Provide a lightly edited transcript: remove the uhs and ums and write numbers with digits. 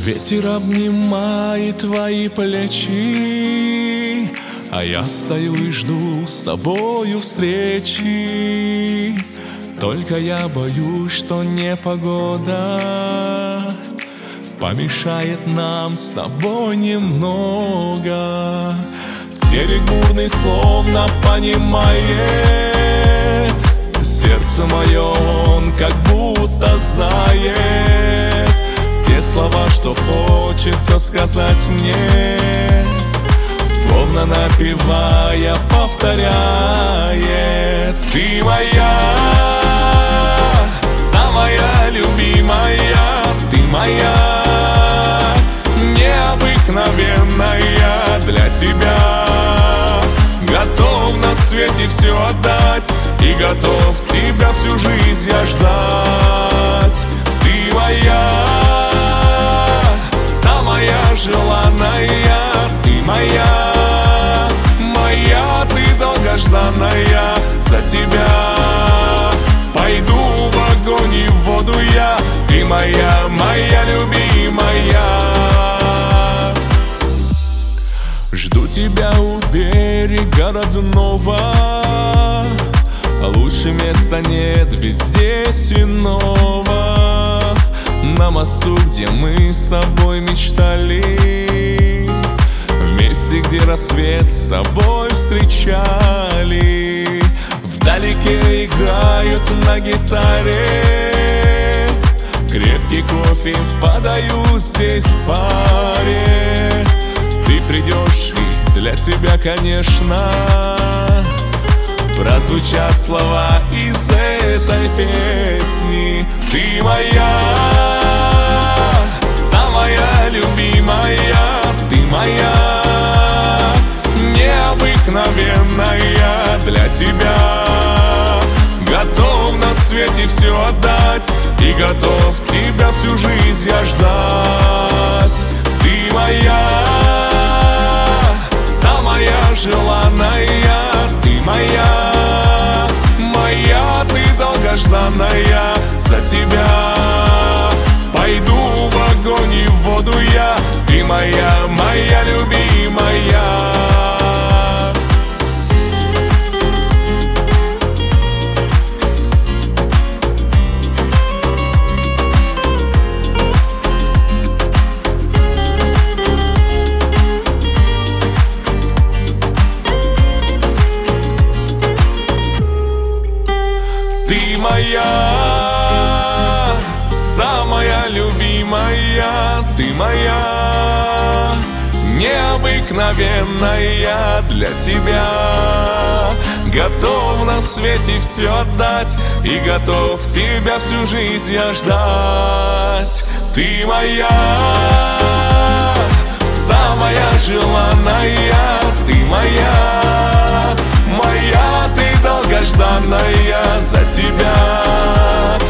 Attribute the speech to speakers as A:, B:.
A: Ветер обнимает твои плечи, а я стою и жду с тобою встречи. Только я боюсь, что непогода помешает нам с тобой немного. Терек бурный словно понимает, сердце мое он как будто знает те слова, что хочется сказать мне, словно напевая, повторяет: ты моя, самая любимая, ты моя, необыкновенная, для тебя готов на свете все отдать и готов тебя всю жизнь я ждать. Ты моя, самая желанная, ты моя, моя ты долгожданная, за тебя пойду в огонь и в воду я, ты моя, моя любимая. Жду тебя у берега родного, лучше места нет, ведь здесь иного. На мосту, где мы с тобой мечтали, в месте, где рассвет с тобой встречали. Вдалеке играют на гитаре, крепкий кофе подают здесь в паре. Ты придешь, и для тебя, конечно, прозвучат слова из этой песни. Ты моя, самая любимая, ты моя, необыкновенная, для тебя готов на свете все отдать и готов тебя всю жизнь я ждать. Ты моя, самая желанная, ты моя, моя ты долгожданная, за тебя пойду в огонь и в воду я, ты моя, моя любимая. Ты моя, самая любимая, ты моя, необыкновенная, для тебя готов на свете все отдать и готов тебя всю жизнь я ждать. Ты моя, самая желанная, ты моя, моя ты долгожданная, за тебя